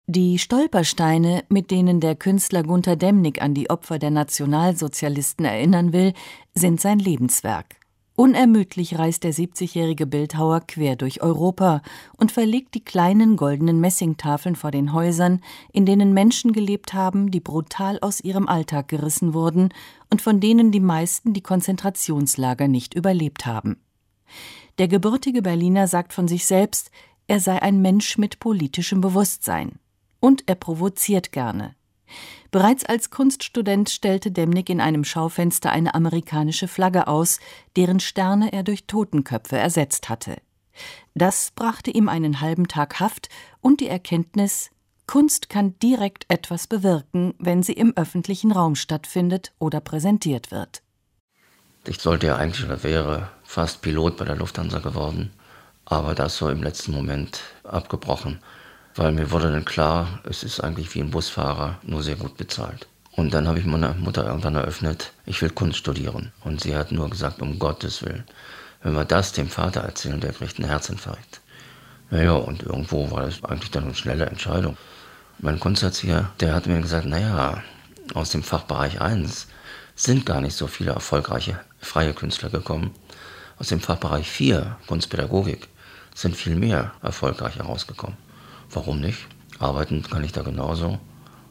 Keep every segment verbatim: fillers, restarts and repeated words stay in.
Die Stolpersteine, mit denen der Künstler Gunter Demnig an die Opfer der Nationalsozialisten erinnern will, sind sein Lebenswerk. Unermüdlich reist der siebzigjährige Bildhauer quer durch Europa und verlegt die kleinen goldenen Messingtafeln vor den Häusern, in denen Menschen gelebt haben, die brutal aus ihrem Alltag gerissen wurden und von denen die meisten die Konzentrationslager nicht überlebt haben. Der gebürtige Berliner sagt von sich selbst, er sei ein Mensch mit politischem Bewusstsein. Und er provoziert gerne. Bereits als Kunststudent stellte Demnig in einem Schaufenster eine amerikanische Flagge aus, deren Sterne er durch Totenköpfe ersetzt hatte. Das brachte ihm einen halben Tag Haft und die Erkenntnis, Kunst kann direkt etwas bewirken, wenn sie im öffentlichen Raum stattfindet oder präsentiert wird. Ich sollte ja eigentlich oder wäre fast Pilot bei der Lufthansa geworden, aber das so im letzten Moment abgebrochen. Weil mir wurde dann klar, es ist eigentlich wie ein Busfahrer, nur sehr gut bezahlt. Und dann habe ich meiner Mutter irgendwann eröffnet, ich will Kunst studieren. Und sie hat nur gesagt, um Gottes Willen, wenn wir das dem Vater erzählen, der kriegt einen Herzinfarkt. Naja, und irgendwo war das eigentlich dann eine schnelle Entscheidung. Mein Kunsterzieher, der hat mir gesagt, naja, aus dem Fachbereich eins sind gar nicht so viele erfolgreiche freie Künstler gekommen. Aus dem Fachbereich vier, Kunstpädagogik, sind viel mehr erfolgreiche rausgekommen. Warum nicht? Arbeiten kann ich da genauso.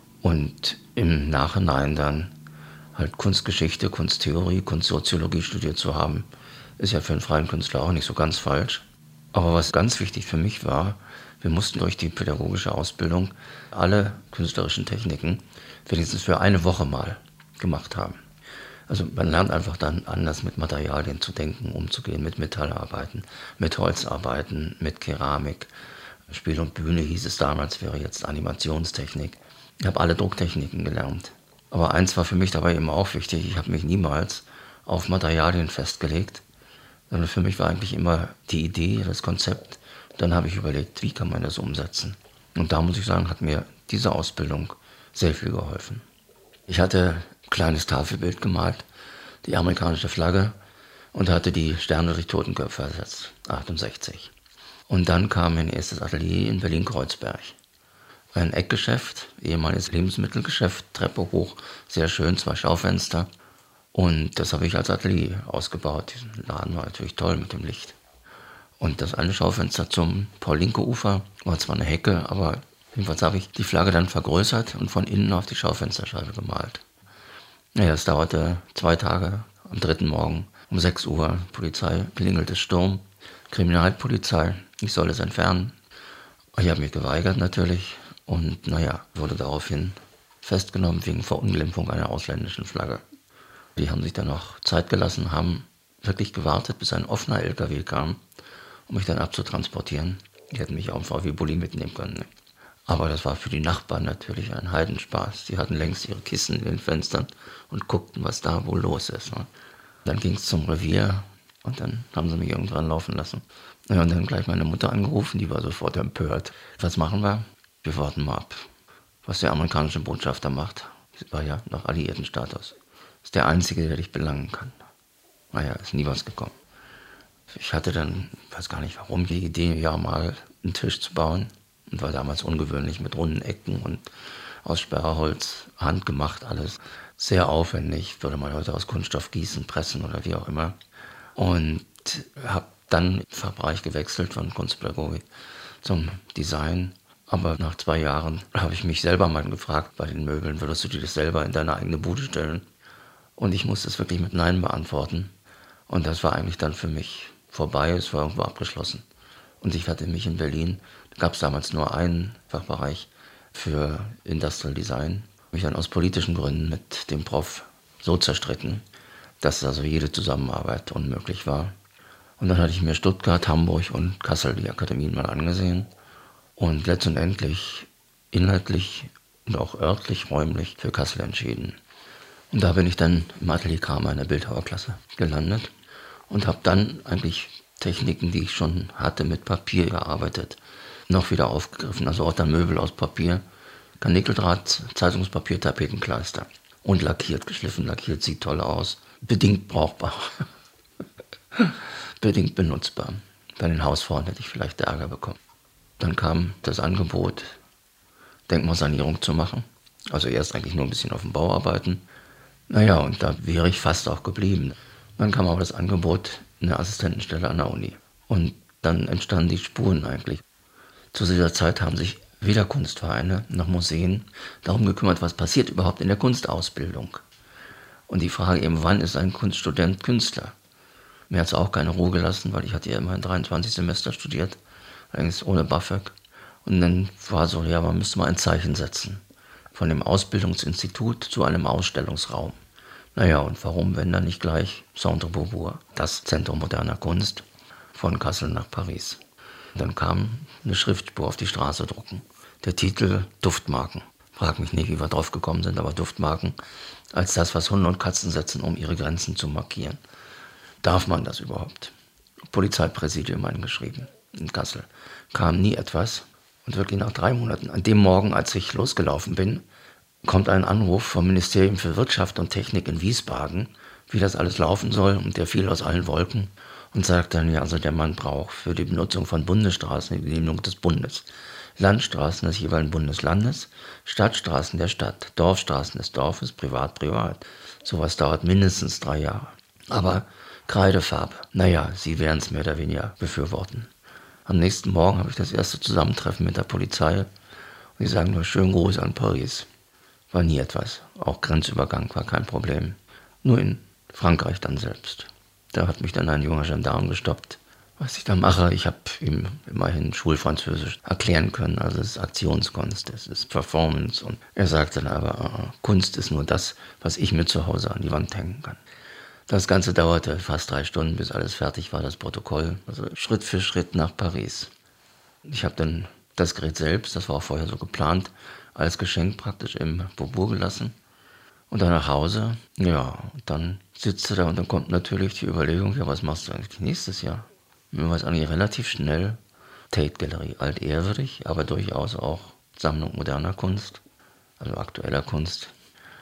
Und im Nachhinein dann halt Kunstgeschichte, Kunsttheorie, Kunstsoziologie studiert zu haben, ist ja für einen freien Künstler auch nicht so ganz falsch. Aber was ganz wichtig für mich war, wir mussten durch die pädagogische Ausbildung alle künstlerischen Techniken wenigstens für eine Woche mal gemacht haben. Also man lernt einfach dann anders mit Materialien zu denken, umzugehen, mit Metallarbeiten, mit Holzarbeiten, mit Keramik. Spiel und Bühne hieß es damals, wäre jetzt Animationstechnik. Ich habe alle Drucktechniken gelernt. Aber eins war für mich dabei immer auch wichtig, ich habe mich niemals auf Materialien festgelegt, sondern für mich war eigentlich immer die Idee, das Konzept. Dann habe ich überlegt, wie kann man das umsetzen. Und da muss ich sagen, hat mir diese Ausbildung sehr viel geholfen. Ich hatte ein kleines Tafelbild gemalt, die amerikanische Flagge, und hatte die Sterne durch Totenköpfe ersetzt, achtundsechzig. Und dann kam mein erstes Atelier in Berlin-Kreuzberg. Ein Eckgeschäft, ehemaliges Lebensmittelgeschäft, Treppe hoch, sehr schön, zwei Schaufenster. Und das habe ich als Atelier ausgebaut. Diesen Laden war natürlich toll mit dem Licht. Und das eine Schaufenster zum Paul-Lincke-Ufer war zwar eine Hecke, aber jedenfalls habe ich die Flagge dann vergrößert und von innen auf die Schaufensterscheibe gemalt. Naja, es dauerte zwei Tage. Am dritten Morgen um sechs Uhr, Polizei klingelte Sturm, Kriminalpolizei, ich soll es entfernen. Ich habe mich geweigert natürlich und naja, wurde daraufhin festgenommen wegen Verunglimpfung einer ausländischen Flagge. Die haben sich dann noch Zeit gelassen, haben wirklich gewartet, bis ein offener L K W kam, um mich dann abzutransportieren. Die hätten mich auch im V W-Bulli mitnehmen können. Aber das war für die Nachbarn natürlich ein Heidenspaß. Die hatten längst ihre Kissen in den Fenstern und guckten, was da wohl los ist. Dann ging es zum Revier und dann haben sie mich irgendwann laufen lassen. Ja, und dann gleich meine Mutter angerufen, die war sofort empört. Was machen wir? Wir warten mal ab, was der amerikanische Botschafter macht. Das war ja noch Alliiertenstatus. Ist der Einzige, der dich belangen kann. Naja, ist nie was gekommen. Ich hatte dann, weiß gar nicht warum, die Idee, ja mal einen Tisch zu bauen. Und war damals ungewöhnlich mit runden Ecken und aus Sperrholz, handgemacht alles. Sehr aufwendig, würde man heute aus Kunststoff gießen, pressen oder wie auch immer. Und habe dann im Fachbereich gewechselt von Kunstpädagogik zum Design. Aber nach zwei Jahren habe ich mich selber mal gefragt, bei den Möbeln, würdest du dir das selber in deine eigene Bude stellen? Und ich musste es wirklich mit Nein beantworten. Und das war eigentlich dann für mich vorbei, es war irgendwo abgeschlossen. Und ich hatte mich in Berlin, da gab es damals nur einen Fachbereich für Industrial Design, mich dann aus politischen Gründen mit dem Prof so zerstritten, dass also jede Zusammenarbeit unmöglich war. Und dann hatte ich mir Stuttgart, Hamburg und Kassel, die Akademien, mal angesehen und letztendlich inhaltlich und auch örtlich, räumlich für Kassel entschieden. Und da bin ich dann im Atelier Kramer in der Bildhauerklasse gelandet und habe dann eigentlich Techniken, die ich schon hatte, mit Papier gearbeitet, noch wieder aufgegriffen. Also auch dann Möbel aus Papier, Karnickeldraht, Zeitungspapier, Tapetenkleister und lackiert, geschliffen, lackiert, sieht toll aus. Bedingt brauchbar, bedingt benutzbar. Bei den Hausfrauen hätte ich vielleicht Ärger bekommen. Dann kam das Angebot, Denkmalsanierung zu machen. Also erst eigentlich nur ein bisschen auf dem Bau arbeiten. Naja, und da wäre ich fast auch geblieben. Dann kam aber das Angebot, eine Assistentenstelle an der Uni. Und dann entstanden die Spuren eigentlich. Zu dieser Zeit haben sich weder Kunstvereine noch Museen darum gekümmert, was passiert überhaupt in der Kunstausbildung. Und die Frage eben, wann ist ein Kunststudent Künstler? Mir hat es auch keine Ruhe gelassen, weil ich hatte ja immerhin dreiundzwanzig Semester studiert, allerdings ohne BAföG. Und dann war so, ja, man müsste mal ein Zeichen setzen. Von dem Ausbildungsinstitut zu einem Ausstellungsraum. Naja, und warum, wenn dann nicht gleich Centre Beaubourg, das Zentrum moderner Kunst, von Kassel nach Paris. Und dann kam eine Schriftspur auf die Straße drucken. Der Titel Duftmarken. Frag mich nicht, wie wir drauf gekommen sind, aber Duftmarken als das, was Hunde und Katzen setzen, um ihre Grenzen zu markieren. Darf man das überhaupt? Polizeipräsidium eingeschrieben in Kassel. Kam nie etwas. Und wirklich nach drei Monaten, an dem Morgen, als ich losgelaufen bin, kommt ein Anruf vom Ministerium für Wirtschaft und Technik in Wiesbaden, wie das alles laufen soll. Und der fiel aus allen Wolken und sagt dann, ja, also der Mann braucht für die Benutzung von Bundesstraßen die Genehmigung des Bundes, Landstraßen des jeweiligen Bundeslandes, Stadtstraßen der Stadt, Dorfstraßen des Dorfes, privat, privat. Sowas dauert mindestens drei Jahre. Aber Kreidefarbe, naja, Sie werden es mehr oder weniger befürworten. Am nächsten Morgen habe ich das erste Zusammentreffen mit der Polizei und die sagen nur, schönen Gruß an Paris. War nie etwas. Auch Grenzübergang war kein Problem. Nur in Frankreich dann selbst. Da hat mich dann ein junger Gendarm gestoppt. Was ich da mache, ich habe ihm immerhin Schulfranzösisch erklären können. Also es ist Aktionskunst, es ist Performance. Und er sagte dann aber, uh, Kunst ist nur das, was ich mir zu Hause an die Wand hängen kann. Das Ganze dauerte fast drei Stunden, bis alles fertig war, das Protokoll. Also Schritt für Schritt nach Paris. Ich habe dann das Gerät selbst, das war auch vorher so geplant, als Geschenk praktisch im Beaubourg gelassen. Und dann nach Hause, ja, und dann sitzt du da und dann kommt natürlich die Überlegung, ja, was machst du eigentlich nächstes Jahr? Mir war es eigentlich relativ schnell, Tate-Galerie, altehrwürdig, aber durchaus auch Sammlung moderner Kunst, also aktueller Kunst.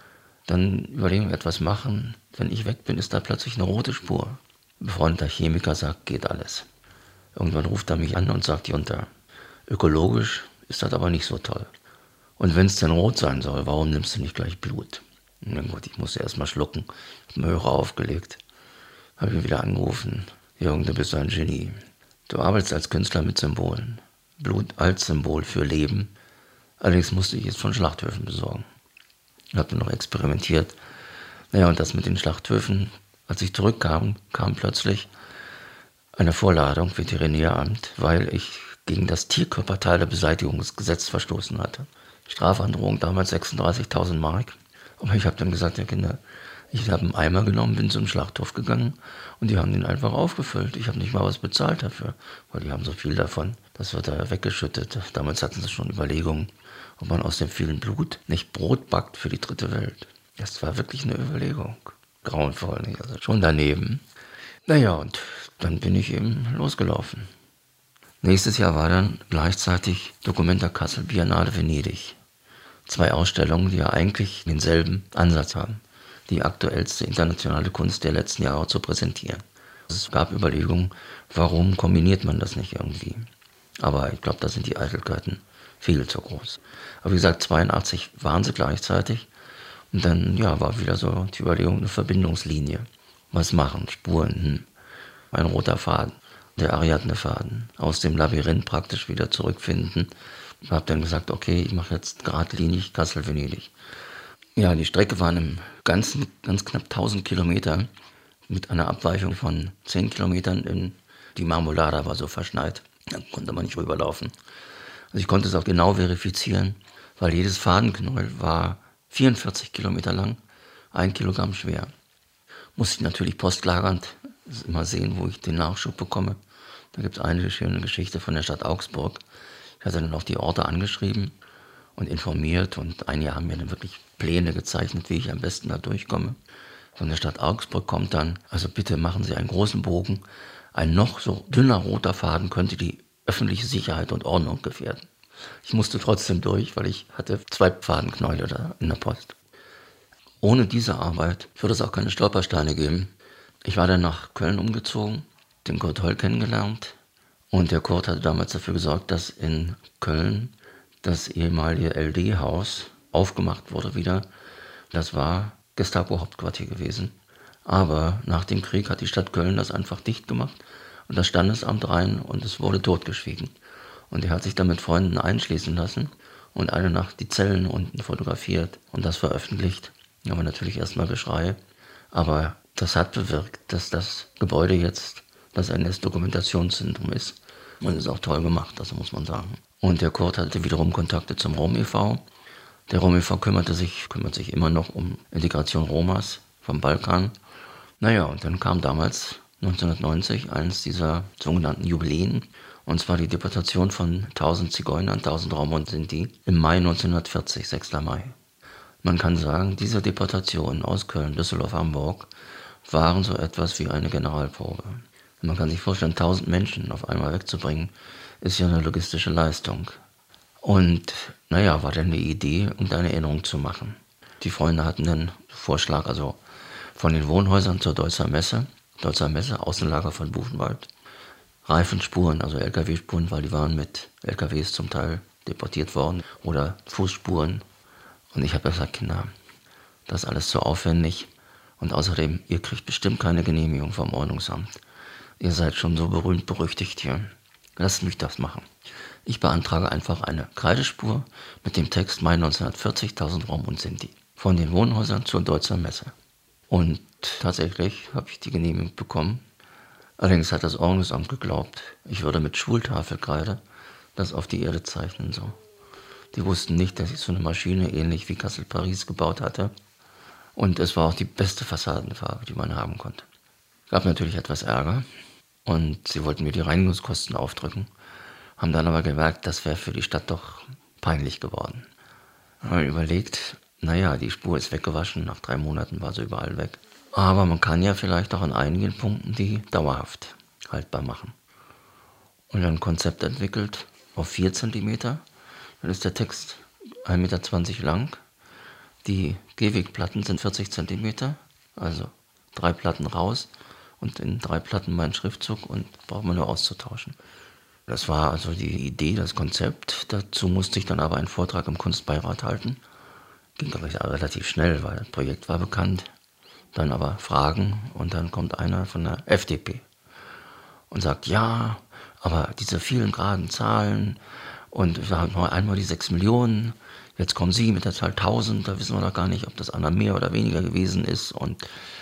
Dann überlegen wir etwas machen. Wenn ich weg bin, ist da plötzlich eine rote Spur. Ein befreundeter Chemiker sagt, geht alles. Irgendwann ruft er mich an und sagt, Junter, ökologisch ist das aber nicht so toll. Und wenn es denn rot sein soll, warum nimmst du nicht gleich Blut? Und dann gut, ich musste erst mal schlucken, hab den Hörer aufgelegt, habe ihn wieder angerufen. Jürgen, du bist ein Genie. Du arbeitest als Künstler mit Symbolen. Blut als Symbol für Leben. Allerdings musste ich es von Schlachthöfen besorgen. Ich habe noch experimentiert. Naja, und das mit den Schlachthöfen, als ich zurückkam, kam plötzlich eine Vorladung Veterinäramt, weil ich gegen das Tierkörperteilerbeseitigungsgesetz verstoßen hatte. Strafandrohung damals sechsunddreißigtausend Mark. Aber ich habe dann gesagt, ja Kinder, ich habe einen Eimer genommen, bin zum Schlachthof gegangen und die haben den einfach aufgefüllt. Ich habe nicht mal was bezahlt dafür, weil die haben so viel davon. Das wird da weggeschüttet. Damals hatten sie schon Überlegungen, ob man aus dem vielen Blut nicht Brot backt für die dritte Welt. Das war wirklich eine Überlegung. Grauenvoll, nicht? Also schon daneben. Naja, und dann bin ich eben losgelaufen. Nächstes Jahr war dann gleichzeitig Documenta Kassel, Biennale Venedig. Zwei Ausstellungen, die ja eigentlich denselben Ansatz haben, die aktuellste internationale Kunst der letzten Jahre zu präsentieren. Es gab Überlegungen, warum kombiniert man das nicht irgendwie? Aber ich glaube, da sind die Eitelkeiten viel zu groß. Aber wie gesagt, zweiundachtzig waren sie gleichzeitig. Und dann ja, war wieder so die Überlegung, eine Verbindungslinie. Was machen? Spuren, hm. Ein roter Faden, der Ariadne-Faden. Aus dem Labyrinth praktisch wieder zurückfinden. Ich habe dann gesagt, okay, ich mache jetzt geradlinig Kassel-Venedig. Ja, die Strecke waren im Ganzen ganz knapp tausend Kilometer mit einer Abweichung von zehn Kilometern. In die Marmolada war so verschneit, da konnte man nicht rüberlaufen. Also ich konnte es auch genau verifizieren, weil jedes Fadenknäuel war vierundvierzig Kilometer lang, ein Kilogramm schwer. Musste ich natürlich postlagernd immer sehen, wo ich den Nachschub bekomme. Da gibt es eine schöne Geschichte von der Stadt Augsburg. Ich hatte dann auch die Orte angeschrieben und informiert und einige haben mir dann wirklich Pläne gezeichnet, wie ich am besten da durchkomme. Von der Stadt Augsburg kommt dann, also bitte machen Sie einen großen Bogen. Ein noch so dünner roter Faden könnte die öffentliche Sicherheit und Ordnung gefährden. Ich musste trotzdem durch, weil ich hatte zwei Fadenknäule da in der Post. Ohne diese Arbeit würde es auch keine Stolpersteine geben. Ich war dann nach Köln umgezogen, den Kurt Holl kennengelernt und der Kurt hatte damals dafür gesorgt, dass in Köln das ehemalige L D-Haus aufgemacht wurde wieder. Das war Gestapo-Hauptquartier gewesen. Aber nach dem Krieg hat die Stadt Köln das einfach dicht gemacht und das Standesamt rein und es wurde totgeschwiegen. Und er hat sich dann mit Freunden einschließen lassen und eine Nacht die Zellen unten fotografiert und das veröffentlicht. Da haben wir natürlich erstmal Geschrei, aber das hat bewirkt, dass das Gebäude jetzt das N S-Dokumentationszentrum ist. Und ist auch toll gemacht, das muss man sagen. Und der Kurt hatte wiederum Kontakte zum Rom e V. Der Rom e V kümmerte sich, kümmert sich immer noch um Integration Romas vom Balkan. Naja, und dann kam damals neunzehnhundertneunzig eines dieser sogenannten Jubiläen, und zwar die Deportation von tausend Zigeunern, tausend Roma und Sinti, im Mai neunzehnhundertvierzig, sechster Mai. Man kann sagen, diese Deportationen aus Köln, Düsseldorf, Hamburg waren so etwas wie eine Generalprobe. Man kann sich vorstellen, tausend Menschen auf einmal wegzubringen, ist ja eine logistische Leistung. Und naja, war dann die Idee, irgendeine Erinnerung zu machen. Die Freunde hatten dann Vorschlag, also von den Wohnhäusern zur Deutzer Messe, Deutzer Messe, Außenlager von Buchenwald, Reifenspuren, also L K W-Spuren, weil die waren mit L K Ws zum Teil deportiert worden, oder Fußspuren. Und ich habe gesagt, Kinder, das ist alles zu aufwendig. Und außerdem, ihr kriegt bestimmt keine Genehmigung vom Ordnungsamt. Ihr seid schon so berühmt berüchtigt hier. Lasst mich das machen. Ich beantrage einfach eine Kreidespur mit dem Text Mai neunzehnhundertvierzig, tausend Rom und Sinti. Von den Wohnhäusern zur Deutzer Messe. Und tatsächlich habe ich die Genehmigung bekommen. Allerdings hat das Ordnungsamt geglaubt, ich würde mit Schultafelkreide das auf die Erde zeichnen. So. Die wussten nicht, dass ich so eine Maschine ähnlich wie Kassel Paris gebaut hatte. Und es war auch die beste Fassadenfarbe, die man haben konnte. Gab natürlich etwas Ärger und sie wollten mir die Reinigungskosten aufdrücken, haben dann aber gemerkt, das wäre für die Stadt doch peinlich geworden. Haben überlegt, naja, die Spur ist weggewaschen, nach drei Monaten war sie überall weg. Aber man kann ja vielleicht auch an einigen Punkten die dauerhaft haltbar machen. Und dann ein Konzept entwickelt auf vier Zentimeter, dann ist der Text ein Meter zwanzig lang. Die Gehwegplatten sind vierzig Zentimeter, also drei Platten raus und in drei Platten mein Schriftzug und braucht man nur auszutauschen. Das war also die Idee, das Konzept. Dazu musste ich dann aber einen Vortrag im Kunstbeirat halten. Ging aber relativ schnell, weil das Projekt war bekannt. Dann aber Fragen und dann kommt einer von der F D P und sagt, ja, aber diese vielen geraden Zahlen und wir haben noch einmal die sechs Millionen, jetzt kommen Sie mit der Zahl tausend, da wissen wir doch gar nicht, ob das einer mehr oder weniger gewesen ist. Und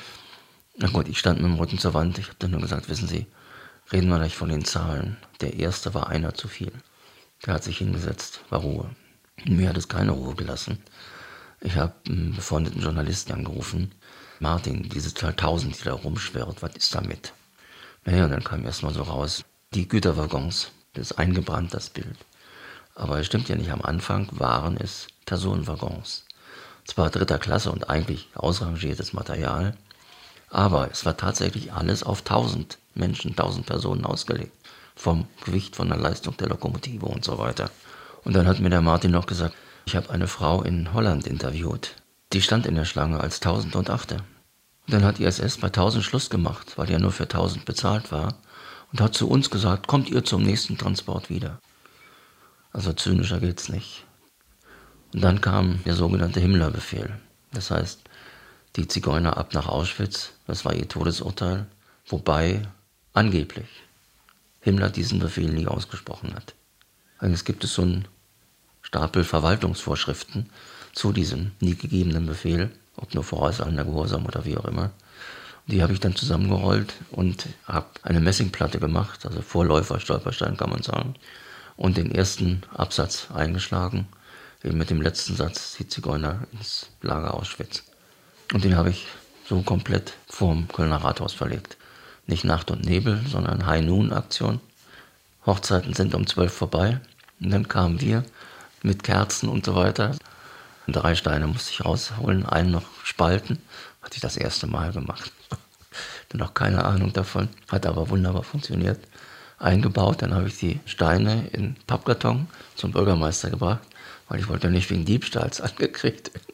na gut, ich stand mit dem Rücken zur Wand, ich habe dann nur gesagt, wissen Sie, reden wir gleich von den Zahlen. Der erste war einer zu viel. Der hat sich hingesetzt, war Ruhe. Mir hat es keine Ruhe gelassen. Ich habe einen befreundeten Journalisten angerufen. Martin, diese Zahl tausend, die da rumschwirrt, was ist damit? Naja, und dann kam erst mal so raus, die Güterwaggons, das ist eingebrannt, das Bild. Aber es stimmt ja nicht, am Anfang waren es Personenwaggons. Zwar dritter Klasse und eigentlich ausrangiertes Material, aber es war tatsächlich alles auf tausend Menschen, tausend Personen ausgelegt. Vom Gewicht, von der Leistung der Lokomotive und so weiter. Und dann hat mir der Martin noch gesagt, ich habe eine Frau in Holland interviewt. Die stand in der Schlange als tausend und achte. Und dann hat die S S bei tausend Schluss gemacht, weil die ja nur für tausend bezahlt war. Und hat zu uns gesagt, kommt ihr zum nächsten Transport wieder. Also zynischer geht's nicht. Und dann kam der sogenannte Himmler-Befehl. Das heißt, die Zigeuner ab nach Auschwitz, das war ihr Todesurteil. Wobei angeblich Himmler diesen Befehl nie ausgesprochen hat. Eigentlich gibt es so einen Stapel Verwaltungsvorschriften zu diesem nie gegebenen Befehl, ob nur vorauseilender Gehorsam oder wie auch immer. Die habe ich dann zusammengerollt und habe eine Messingplatte gemacht, also Vorläufer, Stolperstein kann man sagen, und den ersten Absatz eingeschlagen, eben mit dem letzten Satz, die Zigeuner ins Lager Auschwitz. Und den habe ich so komplett vorm Kölner Rathaus verlegt. Nicht Nacht und Nebel, sondern High-Noon-Aktion. Hochzeiten sind um zwölf vorbei. Und dann kamen wir mit Kerzen und so weiter. Und drei Steine musste ich rausholen, einen noch spalten. Hatte ich das erste Mal gemacht. Dann noch keine Ahnung davon. Hat aber wunderbar funktioniert. Eingebaut, dann habe ich die Steine in Pappkarton zum Bürgermeister gebracht, weil ich wollte nicht wegen Diebstahls angekriegt werden.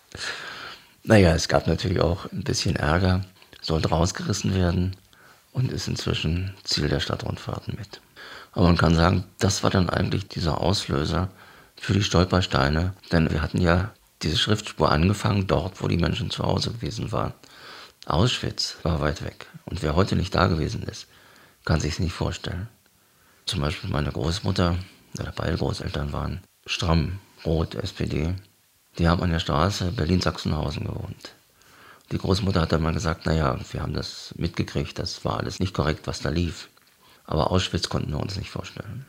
Naja, es gab natürlich auch ein bisschen Ärger. Sollte rausgerissen werden und ist inzwischen Ziel der Stadtrundfahrten mit. Aber man kann sagen, das war dann eigentlich dieser Auslöser für die Stolpersteine. Denn wir hatten ja diese Schriftspur angefangen dort, wo die Menschen zu Hause gewesen waren. Auschwitz war weit weg. Und wer heute nicht da gewesen ist, kann sich es nicht vorstellen. Zum Beispiel meine Großmutter, oder beide Großeltern waren stramm, rot, S P D. Die haben an der Straße Berlin-Sachsenhausen gewohnt. Die Großmutter hat dann mal gesagt, naja, wir haben das mitgekriegt, das war alles nicht korrekt, was da lief. Aber Auschwitz konnten wir uns nicht vorstellen.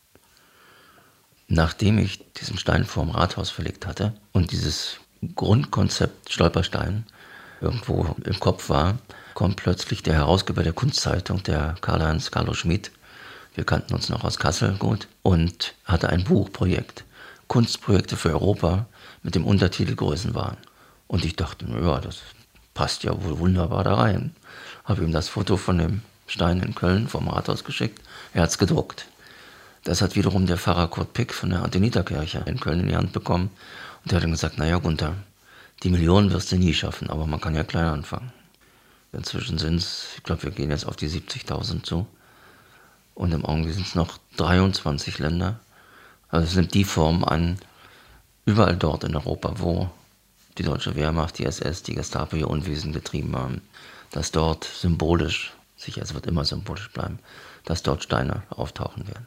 Nachdem ich diesen Stein vorm Rathaus verlegt hatte und dieses Grundkonzept Stolperstein irgendwo im Kopf war, kommt plötzlich der Herausgeber der Kunstzeitung, der Karl-Heinz Carlo Schmid, wir kannten uns noch aus Kassel gut, und hatte ein Buchprojekt, Kunstprojekte für Europa, mit dem Untertitel Größenwahn. Und ich dachte, ja, das passt ja wohl wunderbar da rein. Habe ihm das Foto von dem Stein in Köln vom Rathaus geschickt, er hat es gedruckt. Das hat wiederum der Pfarrer Kurt Pick von der Antoniterkirche in Köln in die Hand bekommen. Und der hat dann gesagt, naja Gunther, die Millionen wirst du nie schaffen, aber man kann ja klein anfangen. Inzwischen sind es, ich glaube, wir gehen jetzt auf die siebzigtausend zu. Und im Augenblick sind es noch dreiundzwanzig Länder. Also es nimmt die Form an, überall dort in Europa, wo die deutsche Wehrmacht, die S S, die Gestapo ihr Unwesen getrieben haben, dass dort symbolisch, sicher, es wird immer symbolisch bleiben, dass dort Steine auftauchen werden.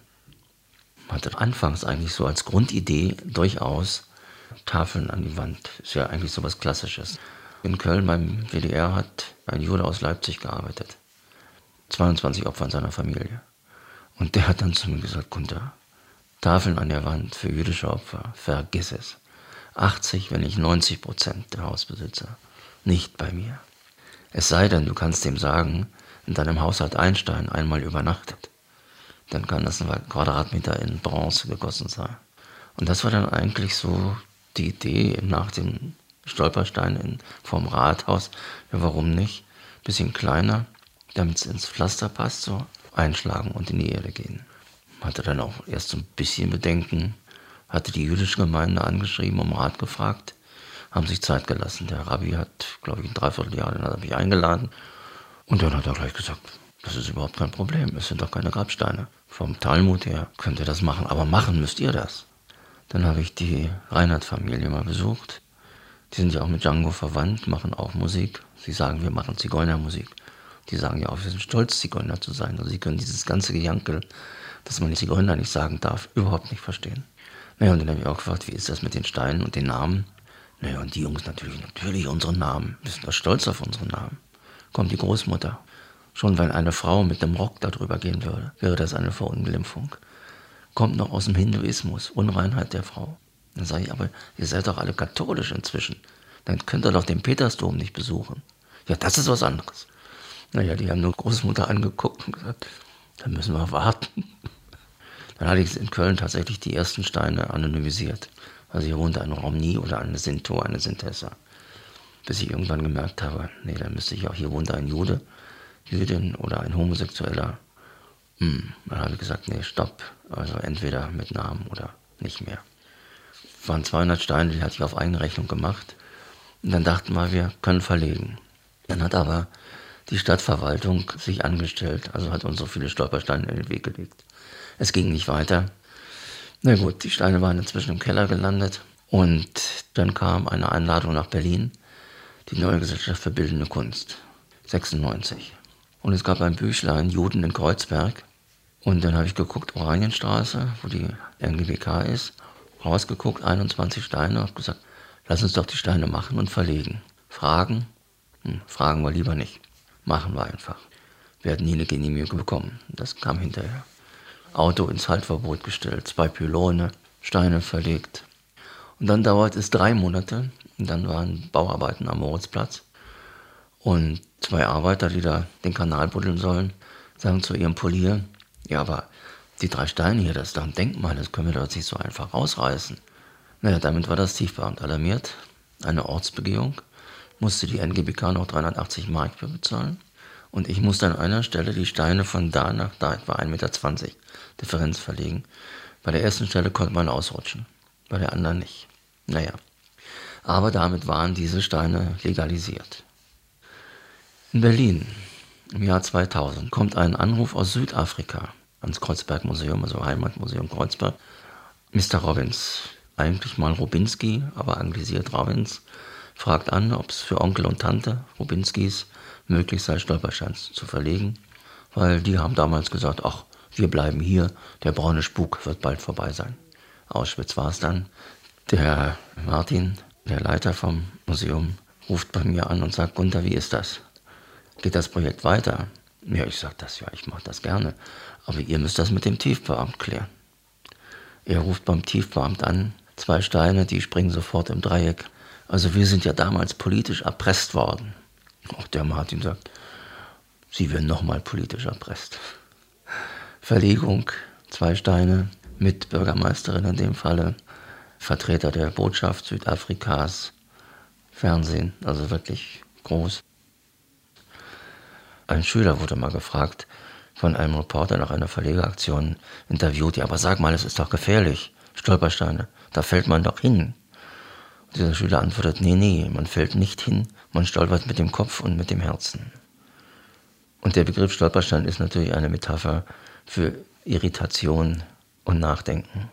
Man hatte anfangs eigentlich so als Grundidee durchaus Tafeln an die Wand. Ist ja eigentlich so was Klassisches. In Köln beim W D R hat ein Jude aus Leipzig gearbeitet. zweiundzwanzig Opfer in seiner Familie. Und der hat dann zu mir gesagt, Gunther, Tafeln an der Wand für jüdische Opfer, vergiss es. achtzig, wenn nicht neunzig Prozent der Hausbesitzer, nicht bei mir. Es sei denn, du kannst dem sagen, in deinem Haus hat Einstein einmal übernachtet. Dann kann das ein Quadratmeter in Bronze gegossen sein. Und das war dann eigentlich so die Idee nach dem Stolperstein in, vom Rathaus. Ja, warum nicht? Bisschen kleiner, damit es ins Pflaster passt, so einschlagen und in die Erde gehen. Hatte dann auch erst so ein bisschen Bedenken, hatte die jüdische Gemeinde angeschrieben, um Rat gefragt, haben sich Zeit gelassen. Der Rabbi hat, glaube ich, ein Dreivierteljahr, den hat er mich eingeladen. Und dann hat er gleich gesagt, das ist überhaupt kein Problem, es sind doch keine Grabsteine. Vom Talmud her könnt ihr das machen, aber machen müsst ihr das. Dann habe ich die Reinhardt-Familie mal besucht. Die sind ja auch mit Django verwandt, machen auch Musik. Sie sagen, wir machen Zigeunermusik. Die sagen ja auch, wir sind stolz, Zigeuner zu sein. Also sie können dieses ganze Gejankel, dass man die Zigeuner nicht sagen darf, überhaupt nicht verstehen. Naja, und dann habe ich auch gefragt, wie ist das mit den Steinen und den Namen? Naja, und die Jungs natürlich, natürlich unsere Namen. Wir sind doch stolz auf unsere Namen. Kommt die Großmutter. Schon wenn eine Frau mit einem Rock darüber gehen würde, wäre das eine Verunglimpfung. Kommt noch aus dem Hinduismus, Unreinheit der Frau. Dann sage ich, aber ihr seid doch alle katholisch inzwischen. Dann könnt ihr doch den Petersdom nicht besuchen. Ja, das ist was anderes. Naja, die haben nur Großmutter angeguckt und gesagt, dann müssen wir warten. Dann hatte ich in Köln tatsächlich die ersten Steine anonymisiert. Also hier wohnte ein Romni oder eine Sinto, eine Sintessa. Bis ich irgendwann gemerkt habe, nee, dann müsste ich auch, hier wohnte ein Jude, Jüdin oder ein Homosexueller. Hm, dann habe ich gesagt, nee, stopp. Also entweder mit Namen oder nicht mehr. Es waren zweihundert Steine, die hatte ich auf eigene Rechnung gemacht. Und dann dachten wir, wir können verlegen. Dann hat aber die Stadtverwaltung sich angestellt, also hat uns so viele Stolpersteine in den Weg gelegt. Es ging nicht weiter. Na gut, die Steine waren inzwischen im Keller gelandet. Und dann kam eine Einladung nach Berlin, die Neue Gesellschaft für Bildende Kunst, sechsundneunzig. Und es gab ein Büchlein, Juden in Kreuzberg. Und dann habe ich geguckt, Oranienstraße, wo die N G B K ist, rausgeguckt, einundzwanzig Steine, habe gesagt, lass uns doch die Steine machen und verlegen. Fragen? Hm, fragen wir lieber nicht. Machen wir einfach. Wir hatten nie eine Genehmigung bekommen. Das kam hinterher. Auto ins Haltverbot gestellt, zwei Pylone, Steine verlegt. Und dann dauert es drei Monate. Und dann waren Bauarbeiten am Moritzplatz. Und zwei Arbeiter, die da den Kanal buddeln sollen, sagen zu ihrem Polier, ja, aber die drei Steine hier, das ist doch ein Denkmal, das können wir doch nicht so einfach rausreißen. Naja, damit war das Tiefbauamt alarmiert. Eine Ortsbegehung, musste die N G B K noch dreihundertachtzig Mark für bezahlen. Und ich musste an einer Stelle die Steine von da nach da etwa ein Meter zwanzig Differenz verlegen. Bei der ersten Stelle konnte man ausrutschen, bei der anderen nicht. Naja, aber damit waren diese Steine legalisiert. In Berlin im Jahr zweitausend kommt ein Anruf aus Südafrika ans Kreuzberg-Museum, also Heimatmuseum Kreuzberg. Mister Robbins, eigentlich mal Rubinski, aber anglisiert Robbins, fragt an, ob es für Onkel und Tante Rubinskis möglich sei, Stolperstein zu verlegen, weil die haben damals gesagt, ach, wir bleiben hier, der braune Spuk wird bald vorbei sein. Auschwitz war es dann. Der Martin, der Leiter vom Museum, ruft bei mir an und sagt, Gunther, wie ist das? Geht das Projekt weiter? Ja, ich sage das, ja, ich mache das gerne, aber ihr müsst das mit dem Tiefbauamt klären. Er ruft beim Tiefbauamt an, zwei Steine, die springen sofort im Dreieck. Also wir sind ja damals politisch erpresst worden. Auch der Martin sagt, Sie werden nochmal politisch erpresst. Verlegung, zwei Steine, mit Bürgermeisterin in dem Falle, Vertreter der Botschaft Südafrikas, Fernsehen, also wirklich groß. Ein Schüler wurde mal gefragt, von einem Reporter nach einer Verlegeraktion interviewt, ja, aber sag mal, es ist doch gefährlich, Stolpersteine, da fällt man doch hin. Und dieser Schüler antwortet, nee, nee, man fällt nicht hin, man stolpert mit dem Kopf und mit dem Herzen. Und der Begriff Stolperstein ist natürlich eine Metapher für Irritation und Nachdenken.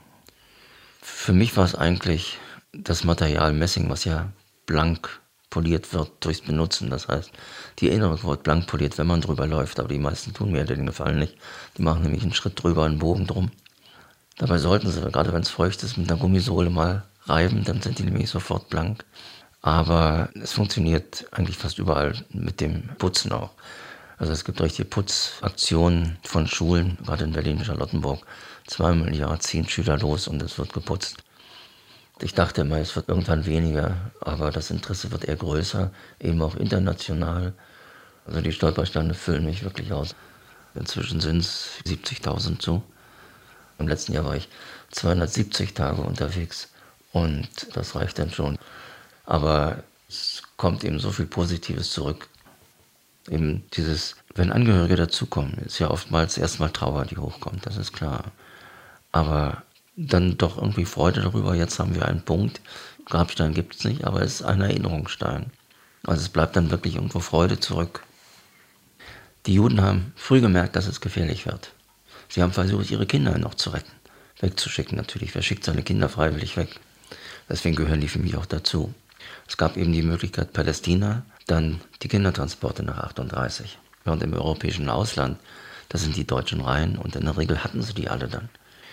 Für mich war es eigentlich das Material Messing, was ja blank poliert wird durchs Benutzen. Das heißt, die Erinnerung wird blank poliert, wenn man drüber läuft. Aber die meisten tun mir den Gefallen nicht. Die machen nämlich einen Schritt drüber, einen Bogen drum. Dabei sollten sie, gerade wenn es feucht ist, mit einer Gummisohle mal reiben, dann sind die nämlich sofort blank. Aber es funktioniert eigentlich fast überall mit dem Putzen auch. Also es gibt richtige Putzaktionen von Schulen, gerade in Berlin und Charlottenburg. Zweimal im Jahr ziehen Schüler los und es wird geputzt. Ich dachte immer, es wird irgendwann weniger, aber das Interesse wird eher größer, eben auch international. Also die Stolpersteine füllen mich wirklich aus. Inzwischen sind es siebzigtausend so. Im letzten Jahr war ich zweihundertsiebzig Tage unterwegs und das reicht dann schon. Aber es kommt eben so viel Positives zurück. Eben dieses, wenn Angehörige dazukommen, ist ja oftmals erstmal Trauer, die hochkommt, das ist klar. Aber dann doch irgendwie Freude darüber, jetzt haben wir einen Punkt. Grabstein gibt es nicht, aber es ist ein Erinnerungsstein. Also es bleibt dann wirklich irgendwo Freude zurück. Die Juden haben früh gemerkt, dass es gefährlich wird. Sie haben versucht, ihre Kinder noch zu retten, wegzuschicken natürlich. Wer schickt seine Kinder freiwillig weg? Deswegen gehören die für mich auch dazu. Es gab eben die Möglichkeit Palästina, dann die Kindertransporte nach achtunddreißig. Und im europäischen Ausland, das sind die deutschen Reihen und in der Regel hatten sie die alle dann.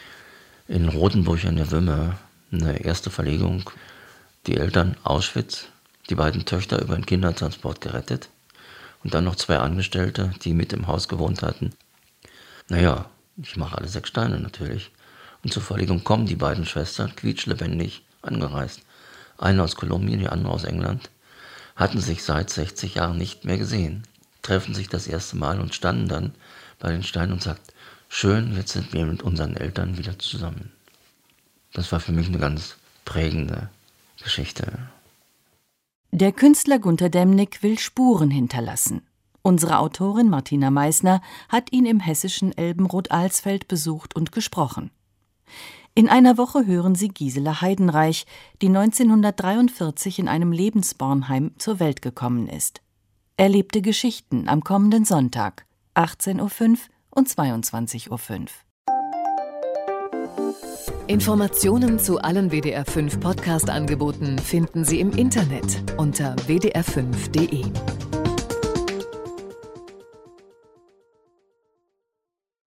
In Rotenburg an der Wümme eine erste Verlegung, die Eltern Auschwitz, die beiden Töchter über den Kindertransport gerettet und dann noch zwei Angestellte, die mit im Haus gewohnt hatten. Naja, ich mache alle sechs Steine natürlich. Und zur Verlegung kommen die beiden Schwestern quietschlebendig angereist. Eine aus Kolumbien, die andere aus England, hatten sich seit sechzig Jahren nicht mehr gesehen, treffen sich das erste Mal und standen dann bei den Steinen und sagt, schön, jetzt sind wir mit unseren Eltern wieder zusammen. Das war für mich eine ganz prägende Geschichte. Der Künstler Gunter Demnig will Spuren hinterlassen. Unsere Autorin Martina Meissner hat ihn im hessischen Elbenrot-Alsfeld besucht und gesprochen. In einer Woche hören Sie Gisela Heidenreich, die neunzehnhundertdreiundvierzig in einem Lebensbornheim zur Welt gekommen ist. Erlebte Geschichten am kommenden Sonntag, achtzehn Uhr fünf und zweiundzwanzig Uhr fünf. Informationen zu allen W D R fünf Podcast-Angeboten finden Sie im Internet unter w d r fünf punkt d e.